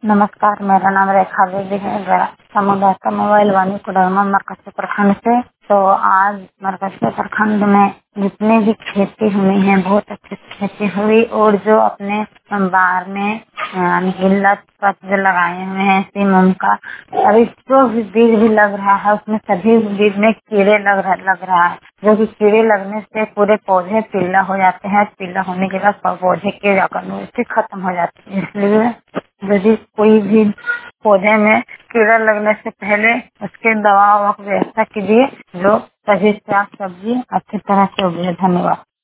नमस्कार, मेरा नाम रेखा देवी है। समुदाय का मोबाइल वानी कोडरमा मरकज प्रखंड से। तो आज मरकज प्रखंड में जितनी भी खेती हुई है बहुत अच्छी खेती हुई, और जो अपने बाहर में गिल्लत जो लगाए हुए हैं सीम का, अभी जो भी बीज भी लग रहा है उसमें सभी बीज में कीड़े लग रहा है, जो कि कीड़े लगने से पूरे पौधे पीला हो जाते हैं। पीला होने के बाद पौधे कीड़ा करने खत्म हो जाते हैं। इसलिए यदि कोई भी पौधे में कीड़ा लगने से पहले उसके दवा की व्यवस्था कीजिए, जो सभी साग सब्जी अच्छी तरह से उगे। धन्यवाद।